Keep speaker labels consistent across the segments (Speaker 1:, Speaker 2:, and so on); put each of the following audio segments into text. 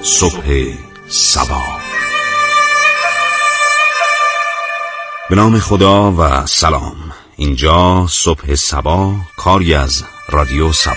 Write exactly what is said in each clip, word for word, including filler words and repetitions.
Speaker 1: صبح صبا. به نام خدا و سلام. اینجا صبح صبا، کاری از رادیو صبا.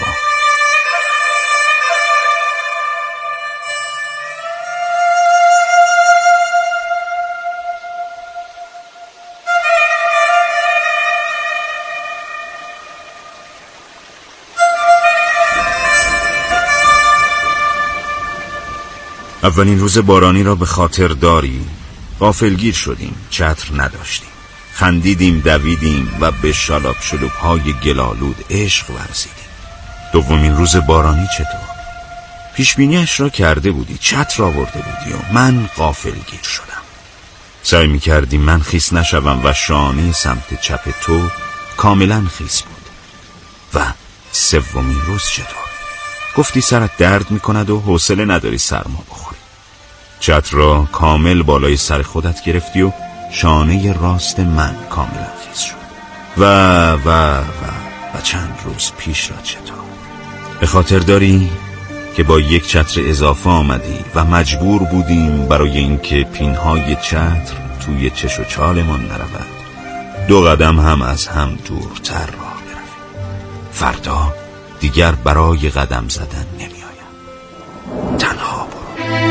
Speaker 1: اولین روز بارانی را به خاطر داری؟ غافلگیر شدیم، چتر نداشتیم، خندیدیم، دویدیم و به شالاب شلوغ‌های گلالود عشق ورزیدیم. دومین روز بارانی چطور؟ پیشبینیش را کرده بودی، چتر آورده بودی و من غافلگیر شدم. سعی می کردیم من خیس نشوم و شانه سمت چپ تو کاملا خیس بود. و سومین روز چطور؟ گفتی سرت درد می کند و حوصله نداری سرما بخوری. چتر را کامل بالای سر خودت گرفتی و شانه راست من کاملا خیس شد. و و و و چند روز پیش را چطور؟ به خاطر داری که با یک چتر اضافه آمدی و مجبور بودیم برای اینکه پینهای چتر توی چش و چالمان نرود دو قدم هم از هم دورتر راه برویم. فردا دیگر برای قدم زدن نمی آیم. تنها برو.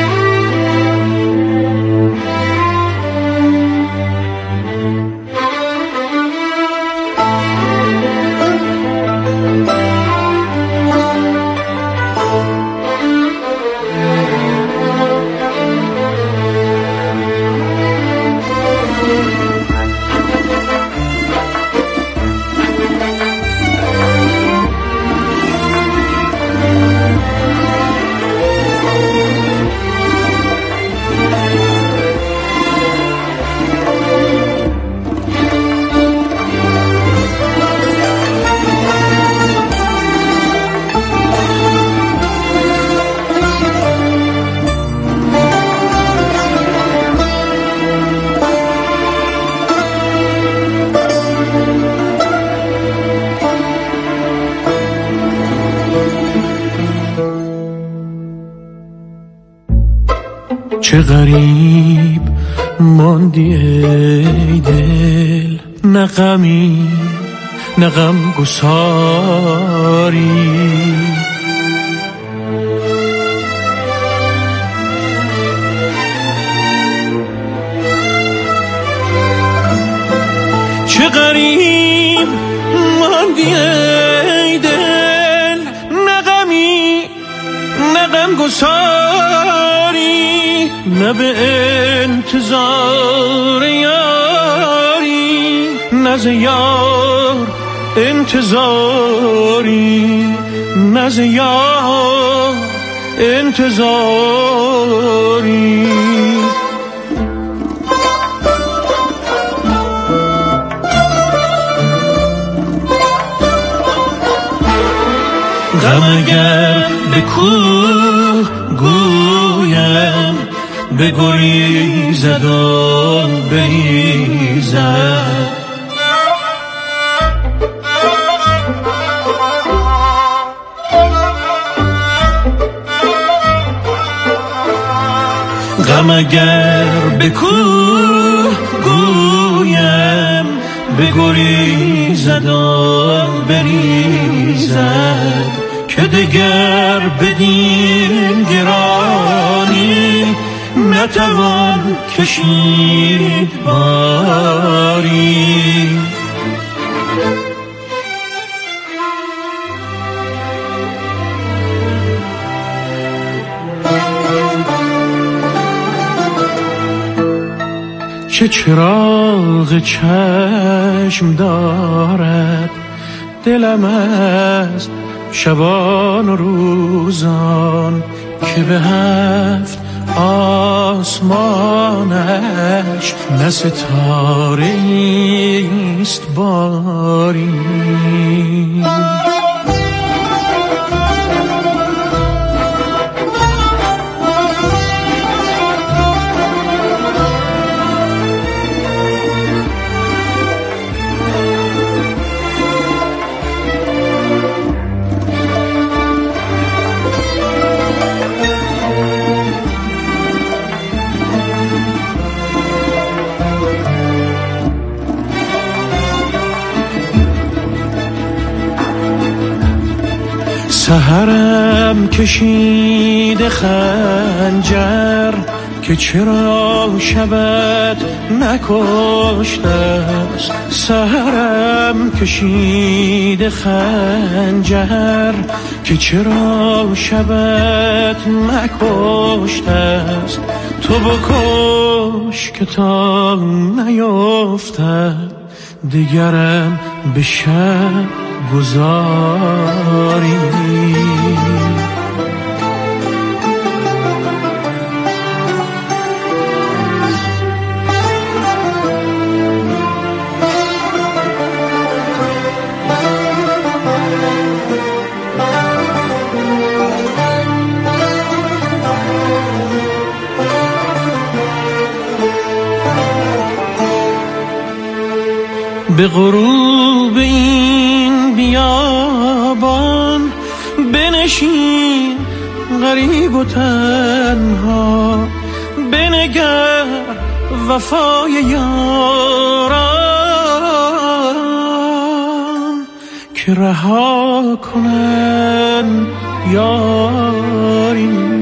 Speaker 2: چه غریب ماندی ای دل، نه غمی نه غم گساری. چه غریب ماندی ای دل، نه غمی نه غم گساری. نه به انتظار یاری، نه ز یار انتظاری، نه ز یار انتظاری. غم اگر به کوه گویم بگریزد و بریزد، غم اگر به کوه گویم بگریزد و بریزد، که دگر بدین گرانی نتوان کشید باری. چه چراغ چشم دارد دلم از شبان و روزان، که به هفت آسمانش نه ستاره است باری. سحرم کشیده خنجر که چرا شبت نکشته است. سحرم کشیده خنجر که چرا شبت نکشته است. تو بکش که تا نیفته دیگرم به شب گذاری. به غروب این بیابان بنشین غریب و تنها، بنگر وفای یاران که رها کنن یاری.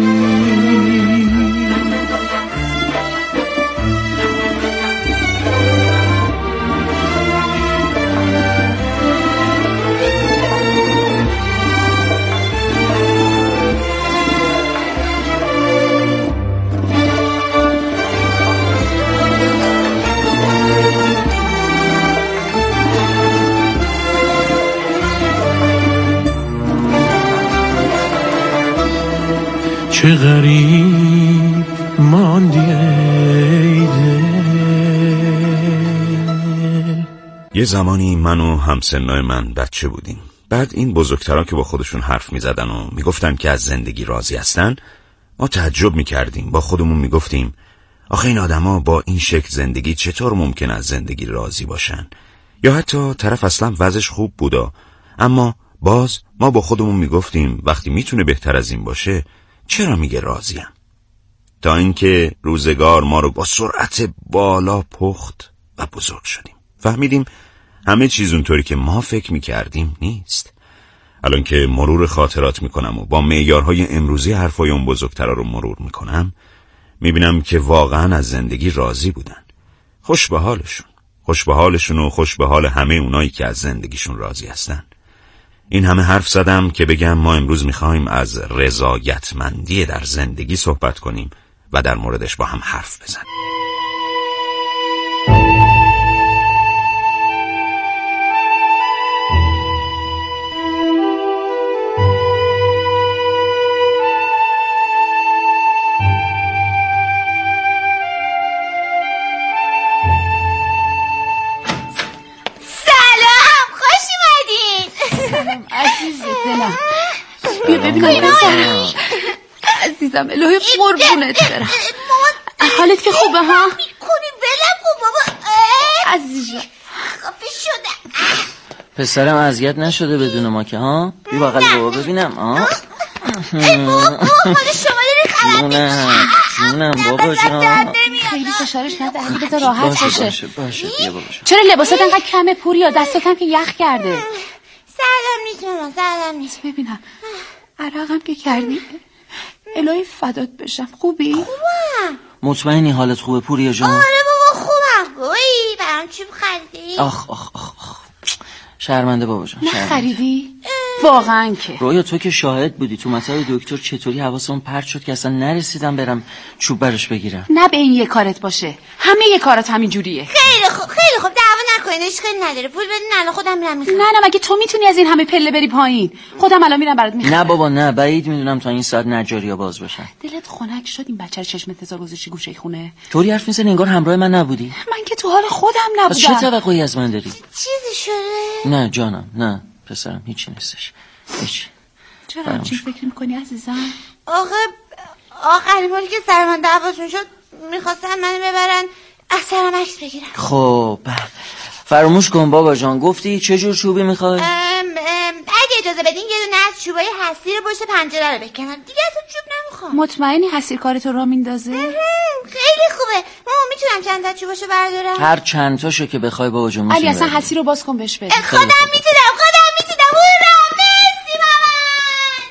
Speaker 2: چه غریب ماندی ای دل.
Speaker 1: یه زمانی من و همسنای من بچه بودیم. بعد این بزرگترها که با خودشون حرف می زدن و می گفتن که از زندگی راضی هستن، ما تعجب می کردیم. با خودمون می گفتیم آخه این آدما با این شکل زندگی چطور ممکن از زندگی راضی باشن؟ یا حتی طرف اصلا وضعش خوب بودا، اما باز ما با خودمون می گفتیم وقتی می تونه بهتر از این باشه چرا میگه راضیم؟ تا اینکه روزگار ما رو با سرعت بالا پخت و بزرگ شدیم. فهمیدیم همه چیز اونطوری که ما فکر میکردیم نیست. الان که مرور خاطرات میکنم و با معیارهای امروزی حرفای اون بزرگترا رو مرور میکنم، میبینم که واقعا از زندگی راضی بودن. خوش به حالشون. خوش به حالشون و خوش به حال همه اونایی که از زندگیشون راضی هستن. این همه حرف زدم که بگم ما امروز میخوایم از رضایتمندی در زندگی صحبت کنیم و در موردش با هم حرف بزنیم.
Speaker 3: بیا ببینم عزیزم، الهی قربونت برم. حالت که خوبه ها؟
Speaker 4: میکنی ولم کن بابا.
Speaker 3: عزیزم
Speaker 4: خفه شده.
Speaker 5: پسرم اذیت نشده بدون ما که ها؟ بی بغل بابا ببینم ها.
Speaker 4: ای بابا خود شما داری خراب
Speaker 5: جونم جونم بابا جان.
Speaker 3: خیلی فشارش نده، بذار راحت
Speaker 5: باشه
Speaker 3: باشه.
Speaker 5: باشه باشه بیا بابا جان.
Speaker 3: چرا لباسات انقدر کمه پوریا؟ دستاتم که یخ کرده.
Speaker 4: سردم نیست ماما، سردم نیست.
Speaker 3: ببینم عرقم که کردی. الهی فدات بشم. خوبی؟
Speaker 4: خوبم.
Speaker 5: مطمئنی حالت خوبه پوریا جان؟
Speaker 4: آره بابا خوبم. گویی برام چوب خریدی؟
Speaker 5: آخ آخ آخ آخ شرمنده بابا جان.
Speaker 3: نه خریدی؟ واقعا که
Speaker 5: رویا تو که شاهد بودی تو مطب دکتر چطوری حواسم پرت شد که اصلا نرسیدم برم چوب براش بگیرم.
Speaker 3: نه به این یه کارت باشه، همه یه کارت همین جوریه.
Speaker 4: خیلی خوب خیلی خوب، دعوا نکنین، اشکالی نداره. پول بدین الان خودم میرم میخرم.
Speaker 3: نه نه مگه تو میتونی از این همه پله بری پایین؟ خودم الان میرم برات میخرم.
Speaker 5: نه بابا نه، بعید میدونم تا این ساعت نجاریا باز باشن.
Speaker 3: دلت خنک شد این بچه رو چشم انتظار گذاشتی گوشه خونه؟
Speaker 5: طوری حرف میزنی انگار همراه من نبودی.
Speaker 3: من که تو حال خودم نبودم.
Speaker 5: چه توقعی از من داری؟
Speaker 4: چیزی شده؟
Speaker 5: نه جانم نه پسرم هیچی نیستش. هیچ.
Speaker 3: چرا همچین فکر میکنی عزیزم؟
Speaker 4: آخه آخرین باری که سر من دعواشون شد میخواستن منو ببرن از سرم عکس بگیرن.
Speaker 5: خب فراموش کن بابا جان، گفتی چه جور چوبی میخوای؟
Speaker 4: اگه اجازه بدین یه دونه از چوبای حسی رو پشت پنجره رو بکنم، دیگه اصلا چوب نمیخوام.
Speaker 3: مطمئنی حسیر کارتو را میندازه؟
Speaker 4: خیلی خوبه. ماما میتونم چند تا چوباشو بردارم؟
Speaker 5: هر چند تاشو که بخوای بابا جون میتونی.
Speaker 3: علی اصلا حسی رو باز کن بهش بده.
Speaker 4: خودم میتونم خودم میتونم. هورا مرسی مامان.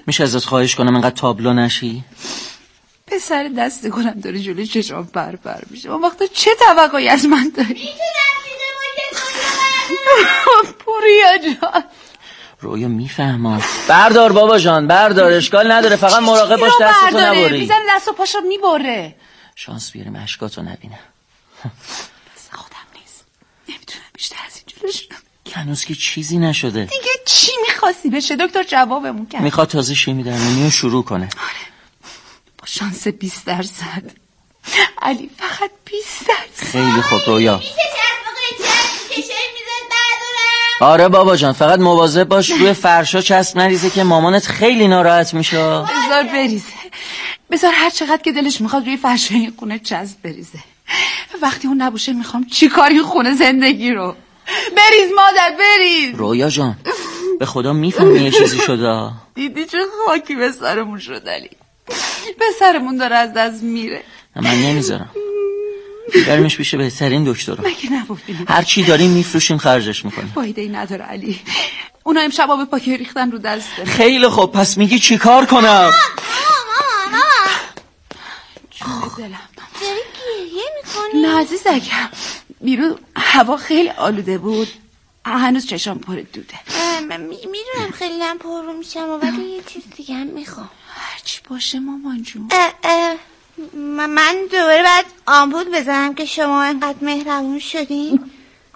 Speaker 5: میشه ازت خواهش کنم انقدر تابلو نشی؟
Speaker 3: پسر دست گلم داره جلوی چشام پر پر میشه. اون وقتا چه توقعی از من داری؟
Speaker 4: میتونم چیز مورد
Speaker 3: پوریا جان.
Speaker 5: رویا میفهمم. بردار بابا جان بردار، اشکال نداره، فقط مراقب باش دستتو نبری.
Speaker 3: میزن دست و پاشو میبره.
Speaker 5: شانس بیاریم اشکاتو نبینه.
Speaker 3: دست خودم نیست، نمیتونم بیشتر از این جلوش.
Speaker 5: هنوز که چیزی نشده.
Speaker 3: دیگه چی میخواستی بشه؟ دکتر جوابمون کرد
Speaker 5: میخواد تازه شیمی درمانی شروع کنه.
Speaker 3: آره با شانس بیست درصد. علی فقط بیست درصد.
Speaker 5: خیلی خوب رویا.
Speaker 4: میشه چسب قیچی کشوی میزد بردارم؟
Speaker 5: آره بابا جان فقط مواظب باش روی فرشا چسب نریزه که مامانت خیلی ناراحت میشه.
Speaker 3: بذار بریزه، بذار هر چقدر که دلش میخواد روی فرشای این خونه چسب بریزه. وقتی اون نباشه میخوام چی کار این خونه زندگی رو. بریز مادر بریز.
Speaker 5: رویا جان به خدا میفهمی یه چیزی شده.
Speaker 3: دیدی چه خاکی به سرمون شد علی. به سرمون داره از دست میره.
Speaker 5: من نمیذارم. برمیش پیش بهترین دکترها.
Speaker 3: مگه نبودیم
Speaker 5: هر چی داریم میفروشیم خرجش میکنیم.
Speaker 3: فایده ای نداره علی. اونا امشب آب پاکی ریختن رو دسته.
Speaker 5: خیلی خوب پس میگی چی کار کنم؟
Speaker 4: ماما ماما
Speaker 3: جون دلم
Speaker 4: داری گریه میکنی؟
Speaker 3: نه عزیزکم، بیرون هوا خیلی آلوده بود، هنوز چشام پر دوده.
Speaker 4: میدونم خیلی هم پر رو میشم ولی یه چیز دیگه هم میخوام.
Speaker 3: هرچی باشه مامان جون.
Speaker 4: من دوباره باید آمپول بزنم که شما اینقدر مهربون شدین؟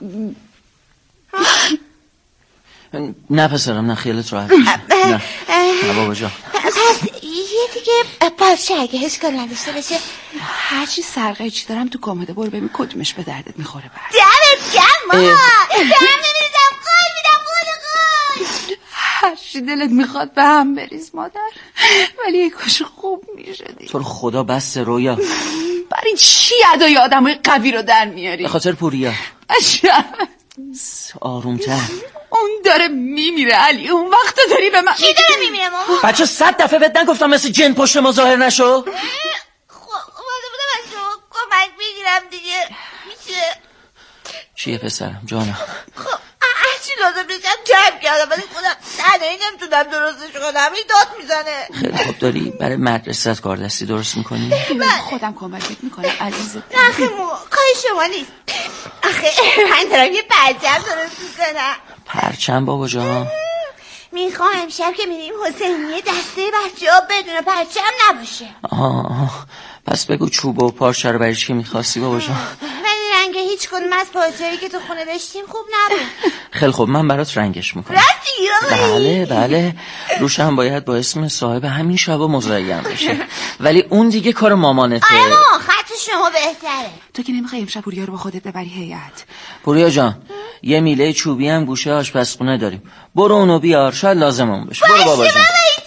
Speaker 5: نه پسرم نه خیالت راحت نه نه بابا جان.
Speaker 4: پس یه دیگه پاشه اگه اشکال نداشته باشه.
Speaker 3: هرچی سرقه چی دارم تو کامده برو ببین کدومش به دردت میخوره. برد
Speaker 4: دمت گرم ماما. دارم نمیریزم قول میدم قول قول.
Speaker 3: هرچی دلت میخواد به هم بریز مادر، ولی یه کاش خوب میشدی.
Speaker 5: تو رو خدا بس رویا.
Speaker 3: برای چی ادای آدمای قوی رو در میاری؟
Speaker 5: به خاطر پوریا.
Speaker 3: اشرف
Speaker 5: آرومتر.
Speaker 3: اون داره میمیره علی. اون وقت داری به من
Speaker 4: کی داره میمیره ماما؟
Speaker 5: بچه صد دفعه بهت نگفتم مثل جن پشت ما ظاهر نشو.
Speaker 4: خب اومده بودم از شما کمک بگیرم دیگه. میشه
Speaker 5: چیه پسرم جانم؟
Speaker 4: خب هرچی لازم بشم جمع کردم ولی خودم تنهایی نمیتونم درستش کنم. این داد میزنه.
Speaker 5: خیلی خوب داری برای مدرسه‌ت کار دستی درست میکنی؟
Speaker 3: خودم کمکت میکنم عزیزم.
Speaker 4: نه آخه مو کاری شما نیست. آخه من دارم یه پرچم درست میکنم.
Speaker 5: پرچم بابا جان؟
Speaker 4: میخوام امشب که میریم حسینیه دسته بچه ها بدون پرچم نباشه.
Speaker 5: آه آه پس بگو چوب و پارچه رو برای چی میخواستی بابا جان؟
Speaker 4: ولی رنگ هیچ کدوم از پارچه‌ای که تو خونه داشتیم خوب نبود.
Speaker 5: خیلی خوب من برات رنگش میکنم.
Speaker 4: راستی؟
Speaker 5: بله بله روشم باید با اسم صاحب همین شبا مزین بشه ولی اون دیگه کار مامانته.
Speaker 4: آره ماما خط شما بهتره.
Speaker 3: تو که نمیخوای امشب پوریا رو با خودت ببری هیئت؟
Speaker 5: پوریا جان یه میله چوبی هم گوشه آشپزخونه داریم، برو اونو بیار شاید لازممون بشه. برو بابا جان.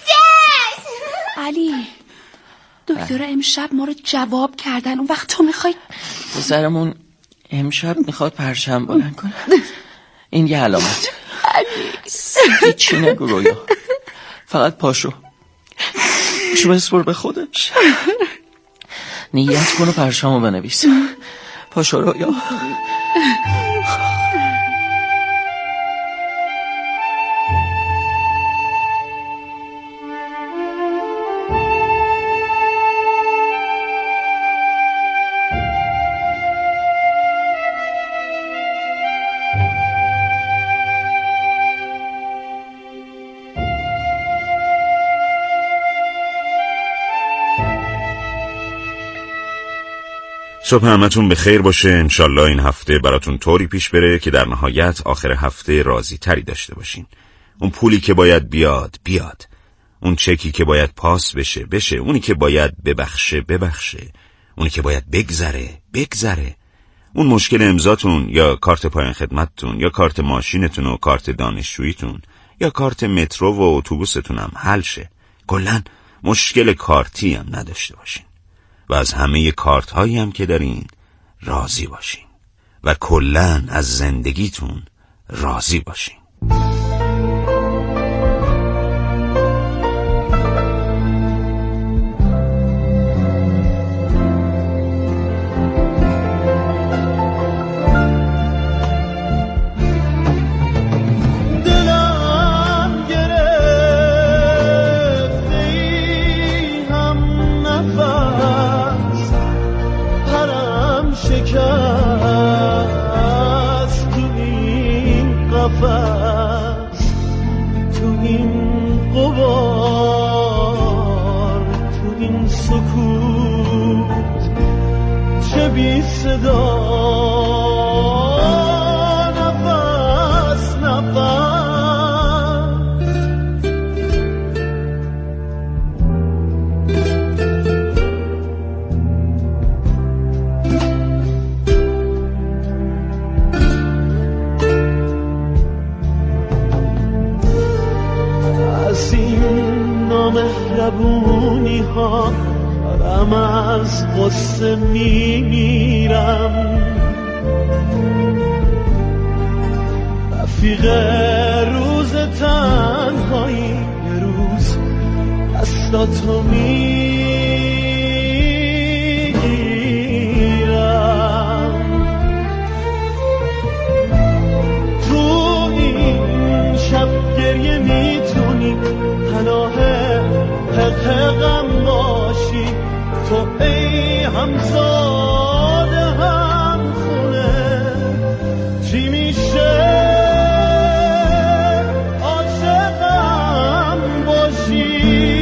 Speaker 3: علی دکتر امشب ما رو جواب کردن، اون وقت تو میخوای
Speaker 5: پسرمون امشب میخواد پرچم بلند کنه. این یه علامت. هیچی نگو رویا، فقط پاشو شو بسپر به خودش، نیت کن و پرچمو بنویس. پاشو رویا.
Speaker 1: صبح همتون به خیر باشه. انشالله این هفته براتون طوری پیش بره که در نهایت آخر هفته راضی تری داشته باشین. اون پولی که باید بیاد بیاد، اون چکی که باید پاس بشه بشه، اونی که باید ببخشه ببخشه، اونی که باید بگذره بگذره، اون مشکل امضاتون یا کارت پایان خدمتتون یا کارت ماشینتون و کارت دانشجوییتون یا کارت مترو و اتوبوستون هم حل شه. کلاً مشکل کارتی هم نداشته باشین و از همه کارت هایی هم که دارین راضی باشین و کلاً از زندگیتون راضی باشین.
Speaker 2: دلم گرفت سکوت چه بی صدا نفس نفس از این نامهربونی ها دارم از غصه میمیرم رفیق روز تنهایی یه روز دستاتو میگیرم تو این شب گریه میتونی پناه حقم باشی تو ای همزاده هم خونه چی میشه عاشقم باشی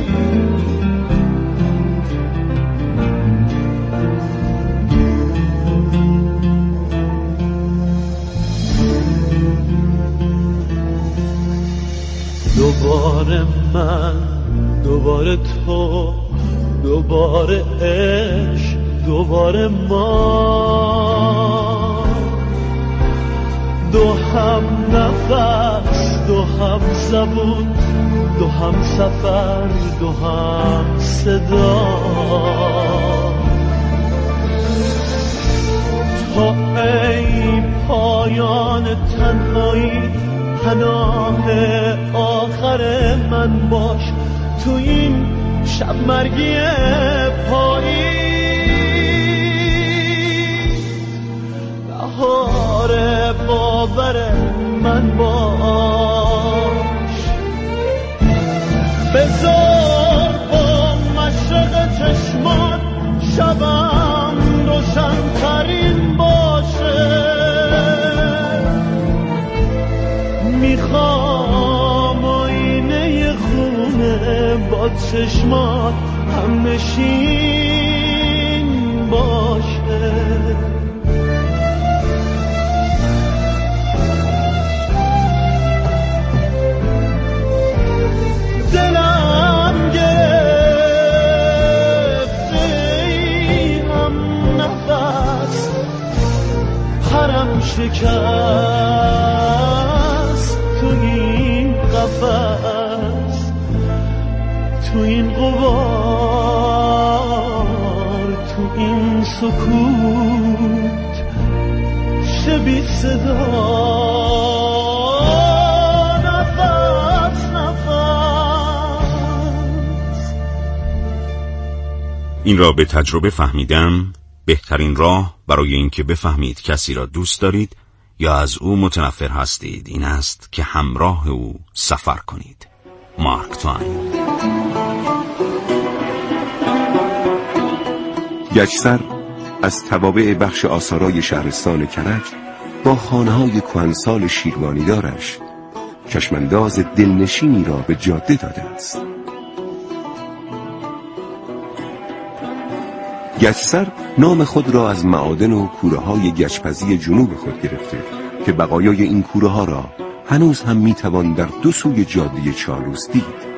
Speaker 2: دوباره من دوباره تو دوباره عشق دوباره ما دو هم نفس دو هم زبون دو هم سفر دو هم صدا تو ای پایان تنهایی پناه آخر من باش تو این شب مرگی پایی بهار باور من باش بذار با مشرق چشمان شبم روشن‌ترین باشه میخوام آینه خونه با چشمات هم نشین باشه دلم گرفته ای هم نفس پرم شکست تو این قفس تو این غبار تو این سکوت شبی صدا نفس نفس.
Speaker 1: این را به تجربه فهمیدم بهترین راه برای اینکه بفهمید کسی را دوست دارید یا از او متنفر هستید این است که همراه او سفر کنید. مارک توین.
Speaker 6: گچسر از توابع بخش آثارای شهرستان کرج با خانه‌های کهنسال شیروانی دارش چشمانداز دلنشینی را به جاده داده است. گچسر نام خود را از معادن و کوره‌های گچپزی جنوب خود گرفته که بقایای این کوره‌ها را هنوز هم میتوان در دو سوی جاده چالوس دید.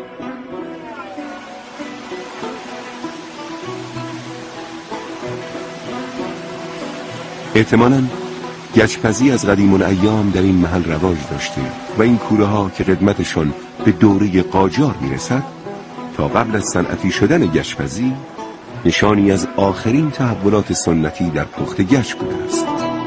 Speaker 6: احتمالاً گچپزی از قدیم الایام در این محل رواج داشته و این کوره‌ها که قدمتشان به دوره قاجار میرسد تا قبل از صنعتی شدن گچپزی نشانی از آخرین تحولات سنتی در پخت گچ بوده است.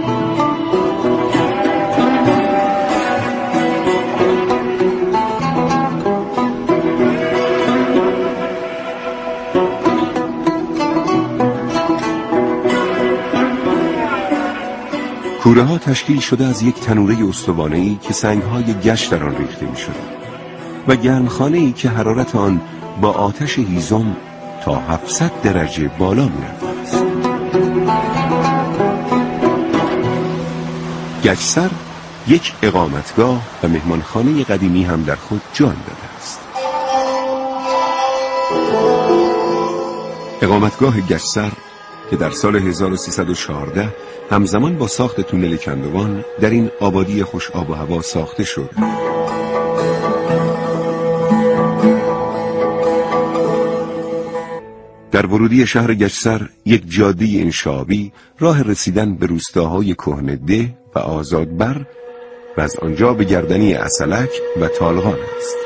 Speaker 6: کوره ها تشکیل شده از یک تنوره استوانه‌ای که سنگ‌های گچ در آن ریخته می‌شد و گرمخانه‌ای که حرارت آن با آتش هیزم تا هفتصد درجه بالا می‌رفت است. گچسر یک اقامتگاه و مهمانخانه قدیمی هم در خود جان داده است. اقامتگاه گچسر که در سال هزار و سیصد و چهارده همزمان با ساخت تونل کندوان در این آبادی خوش آب و هوا ساخته شد. در ورودی شهر گچسر یک جاده انشابی راه رسیدن به روستاهای کهنده و آزادبر و از آنجا به گردنی عسلک و طالقان است.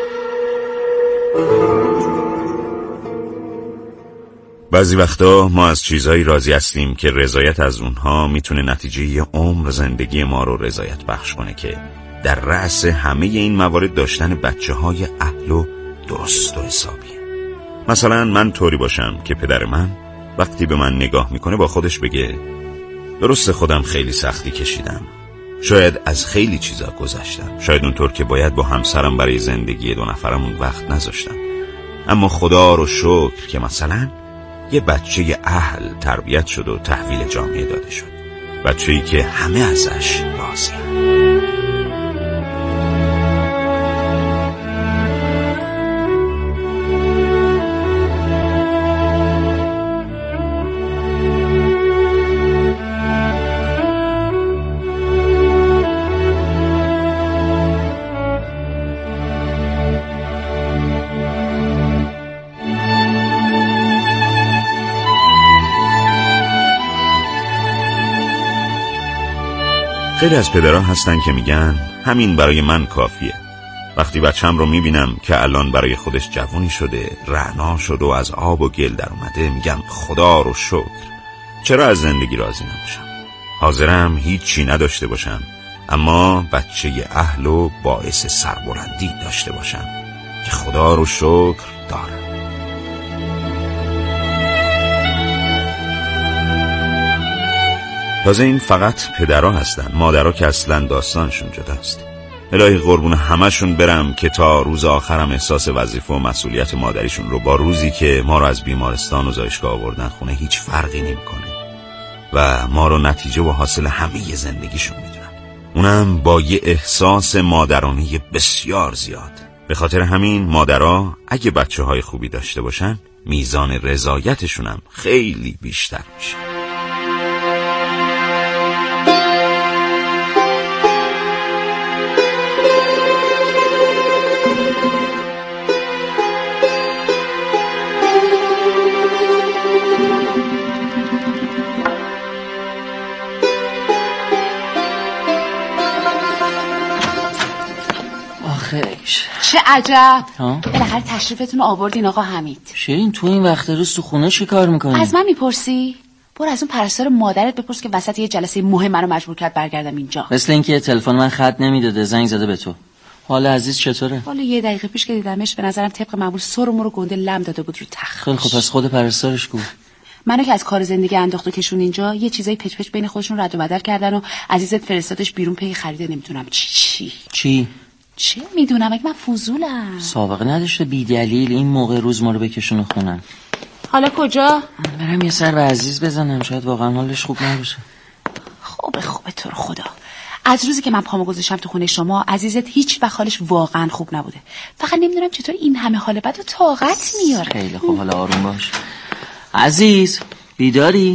Speaker 1: بعضی وقتا ما از چیزایی راضی هستیم که رضایت از اونها میتونه نتیجه یه عمر زندگی ما رو رضایت بخش کنه که در رأس همه این موارد داشتن بچه های اهل و درست و حسابیه. مثلا من طوری باشم که پدر من وقتی به من نگاه میکنه با خودش بگه درست خودم خیلی سختی کشیدم، شاید از خیلی چیزا گذشتم، شاید اونطور که باید با همسرم برای زندگی دو نفرمون وقت نذاشتم، اما خدا رو شکر که مثلا یه بچه اهل تربیت شد و تحویل جامعه داده شد، بچه‌ای که همه ازش راضی‌اند. خیلی از پدرها هستن که میگن همین برای من کافیه. وقتی بچم رو میبینم که الان برای خودش جوونی شده، رعنا شده و از آب و گل در اومده، میگم خدا رو شکر. چرا از زندگی راضی نباشم؟ حاضرم هیچ چی نداشته باشم، اما بچه اهل و باعث سربلندی داشته باشم که خدا رو شکر دارم. تازه این فقط پدرها هستن، مادرها که اصلا داستانشون جداست. الهی قربون همشون برم که تا روز آخرم احساس وظیفه و مسئولیت مادریشون رو با روزی که ما رو از بیمارستان و زایشگاه آوردن خونه هیچ فرقی نمی‌کنه و ما رو نتیجه و حاصل همه زندگیشون میدونن، اونم با یه احساس مادرانه بسیار زیاد. به خاطر همین مادرها اگه بچه های خوبی داشته باشن میزان رضایتشونم خیلی بیشتر میشه.
Speaker 3: چه عجب، بالاخره تشریفتون رو آوردین آقا حمید.
Speaker 5: شیرین تو این وقت روز تو خونه چی کار میکنی؟
Speaker 3: از من میپرسی؟ برو از اون پرستار مادرت بپرس که وسط یه جلسه مهم منو مجبور کرد برگردم اینجا.
Speaker 5: مثل اینکه تلفن من خط نمیداده، زنگ زده به تو. حال عزیز چطوره؟
Speaker 3: حالا یه دقیقه پیش که دیدمش به نظرم طبق معمول سر و مرو گنده لم داده بود رو تخت.
Speaker 5: خیلی خب، پس خود پرستارش کو؟
Speaker 3: منو که از کار زندگی انداخت و کشون اینجا، یه چیزای پچ پچ بین خودشون رد و بدل کردن و عزیزت فرستادش بیرون پی خریده نمیدونم چی چی
Speaker 5: چی
Speaker 3: چه میدونم، اگه من فضولم.
Speaker 5: سابقه نداشته بی دلیل این موقع روز ما رو بکشونه خونن.
Speaker 3: حالا کجا؟
Speaker 5: برم یه سر به عزیز بزنم، شاید واقعا حالش خوب نباشه.
Speaker 3: خوبه خوبه تو رو خدا. از روزی که من پامو گذاشتم تو خونه شما عزیزت هیچ وقت حالش واقعا خوب نبوده. فقط نمیدونم چطور این همه حال بد و طاقت میاره.
Speaker 5: خیلی خوب، حالا آروم باش. عزیز بیداری؟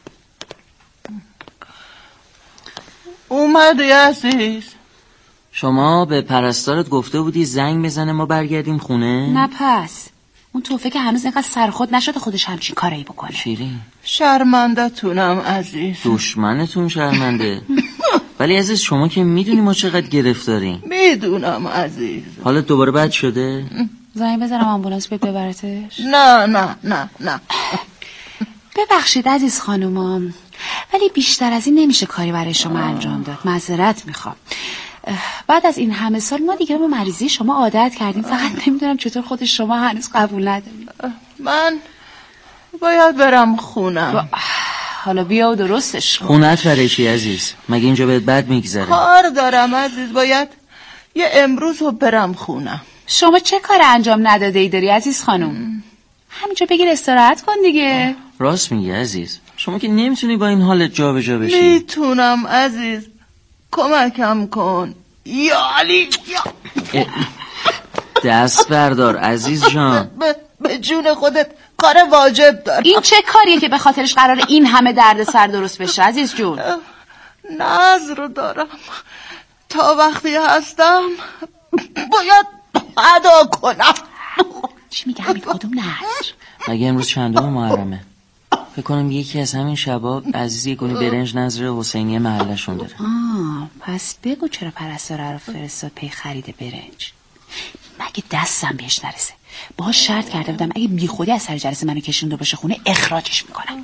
Speaker 7: اومدی عزیز؟
Speaker 5: شما به پرستارت گفته بودی زنگ بزنه ما برگردیم خونه؟
Speaker 3: نه پس اون توفه که هنوز اینقدر سرخود نشده خودش همچین کاری بکنه.
Speaker 5: شیرین
Speaker 7: شرمنده تونم عزیز.
Speaker 5: دشمنتون شرمنده؟ ولی عزیز شما که میدونی ما چقدر گرفتاریم.
Speaker 7: میدونم عزیز.
Speaker 5: حالت دوباره بد شده؟
Speaker 3: زنگ بزنم آمبولانس بیاد ببرتش؟
Speaker 7: نه نه نه نه.
Speaker 3: ببخشید عزیز خانومم، ولی بیشتر از این نمیشه کاری برای شما انجام داد. معذرت میخوام. بعد از این همه سال ما دیگه به مریضی شما عادت کردیم، فقط نمیدونم چطور خود شما هنوز قبول ندارید.
Speaker 7: من باید برم خونم.
Speaker 3: حالا بیا و درستش کن.
Speaker 5: خونت برای چی عزیز؟ مگه اینجا بهت بد میگذره؟
Speaker 7: کار دارم عزیز، باید یه امروز رو برم خونم.
Speaker 3: شما چه کار انجام نداده ای داری عزیز خانم؟ همینجا بگیر استراحت کن دیگه.
Speaker 5: راست میگی عزیز، شما که نمیتونی با این حالت جا به جا بشی.
Speaker 7: میتونم عزیز، کمکم کن یا علی.
Speaker 5: دست بردار عزیز جان.
Speaker 7: به جون خودت کار واجب دارم.
Speaker 3: این چه کاریه که به خاطرش قراره این همه درد سر درست بشه عزیز جون؟
Speaker 7: نظر رو دارم، تا وقتی هستم باید ادا کنم.
Speaker 3: چی میگه همین کدوم نظر؟
Speaker 5: مگه امروز چندم محرمه؟ فکر کنم یکی از همین شبا عزیز یه گونی برنج نظر حسینی محلشون داره.
Speaker 3: آه پس بگو چرا پرستاره رو فرستاد پی خرید برنج؟ مگه دستم بهش نرسه؟ باهاش شرط کرده بودم اگه بی خودی از سر جلسه منو کشونده باشه خونه اخراجش میکنم.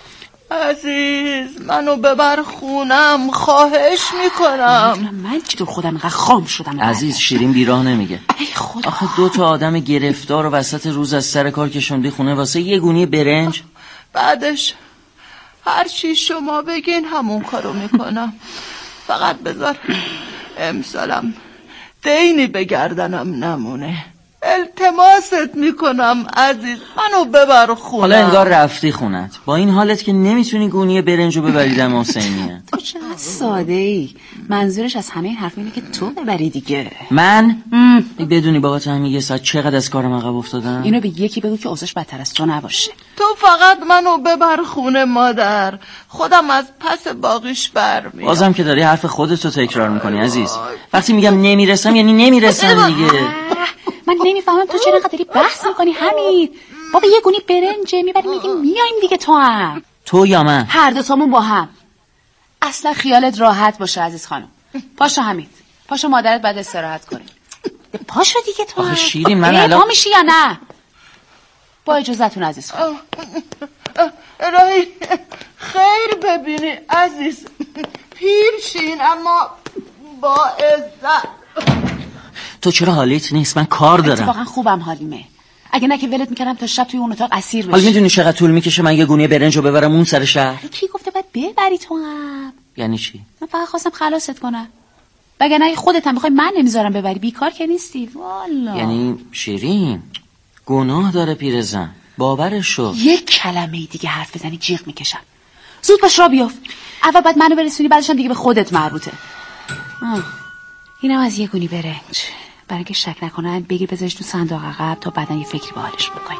Speaker 7: عزیز منو ببر خونم، خواهش میکنم.
Speaker 3: من چطور خودم اینقدر خام شدم؟
Speaker 5: عزیز شیرین بیراه نمیگه.
Speaker 3: ای خدا،
Speaker 5: آخه دو تا آدم گرفتار و وسط روز از سر کار کشوندی خونه واسه یه گونی برنج.
Speaker 7: بعدش هر چی شما بگین همون کارو میکنم. فقط بذار امسالم دینی به گردنم نمونه. التماست میکنم عزیز منو ببر خونم.
Speaker 5: حالا انگار رفتی خونت با این حالت که نمیتونی گونی برنجو ببری دم حسینیه.
Speaker 3: تو چقدر ساده ای. منظورش از همه این حرف اینه که تو ببری دیگه.
Speaker 5: من؟ بدونی بابات هم یه ساعت چقدر از کارم عقب افتادم؟
Speaker 3: اینو به یکی بگو که اوضاعش بدتر از تو نباشه.
Speaker 7: تو فقط منو ببر خونه مادر، خودم از پس باقیش برمیام.
Speaker 5: بازم که داری حرف خودتو تکرار میکنی عزیز. وقتی میگم نمیرسم یعنی نمیرسم دیگه.
Speaker 3: من نمیفهمم تو چرا داری بحث میکنی حمید؟ بابا یه گونی برنجه میبری میگیم میایم دیگه. تو هم
Speaker 5: تو یا من؟
Speaker 3: هر دو تامون با هم. اصلا خیالت راحت باشه عزیز خانم. پاشو حمید، پاشو مادرت بعد استراحت کنه. پاشو دیگه تو.
Speaker 5: آخه شیرین من الان
Speaker 3: پا میشی یا نه؟ با اجازهتون عزیز خانم.
Speaker 7: الهی خیر ببینی عزیز. پیرشین اما با عزت.
Speaker 5: تو چرا حالیت نیست؟ من کار دارم.
Speaker 3: اتفاقا خوبم حالیمه. اگه نه که ولت میکردم تا شب توی اون اتاق اسیر بشی.
Speaker 5: حالا میدونی چقدر طول میکشه من یه گونی برنجو ببرم اون سر شهر؟
Speaker 3: کی گفته باید ببری تو هم؟
Speaker 5: یعنی چی؟
Speaker 3: من فقط خواستم خلاصت کنم. وگرنه اگه خودت هم بخوای من نمیذارم ببری. بیکار که نیستی والا.
Speaker 5: یعنی شیرین گناه داره پیرزن، باورش شو.
Speaker 3: یک کلمه دیگه حرف بزنی جیغ میکشم. زود باش را بیافت. اول بعد منو برسونی، بعدش هم دیگه به خودت مربوطه. آه. اینم از یه گونی برنج. برای اینکه شک نکنن بگیر بذارش تو صندوق عقب تا بعدن یه فکری به حالش بکنی.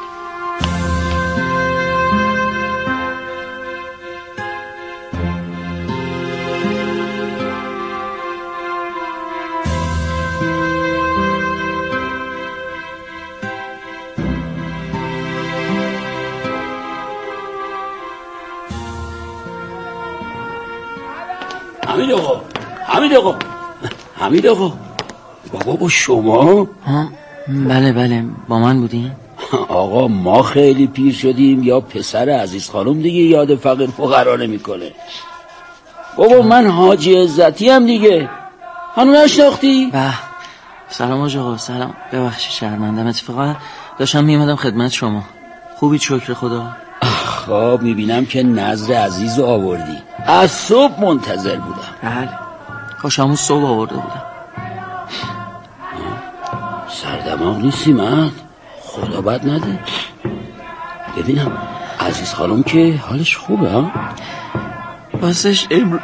Speaker 8: حمید آقا، حمید آقا، حمید آقا، بابا با شما؟
Speaker 5: ها بله بله با من بودین؟
Speaker 8: آقا ما خیلی پیر شدیم یا پسر عزیز خانم دیگه یاد فقیر فقرا نمیکنه. بابا من حاجی عزتی هم دیگه، هنو نشناختی؟
Speaker 5: به سلام حاج آقا. سلام، ببخشید شرمندم، اتفاقا داشتم میومدم خدمت شما. خوبی شکر خدا.
Speaker 8: خب میبینم که نظر عزیز رو آوردی. از صبح منتظر بودم.
Speaker 5: بله کاش همون صبح آورده بودم.
Speaker 8: سردماغ نیستی مرد، خدا بد نده. ببینم عزیز خانم که حالش خوبه ها؟
Speaker 5: واسش امرو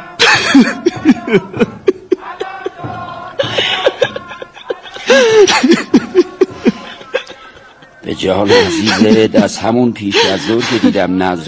Speaker 8: به جهان عزیزت از همون پیش از ظهر که دیدم نظر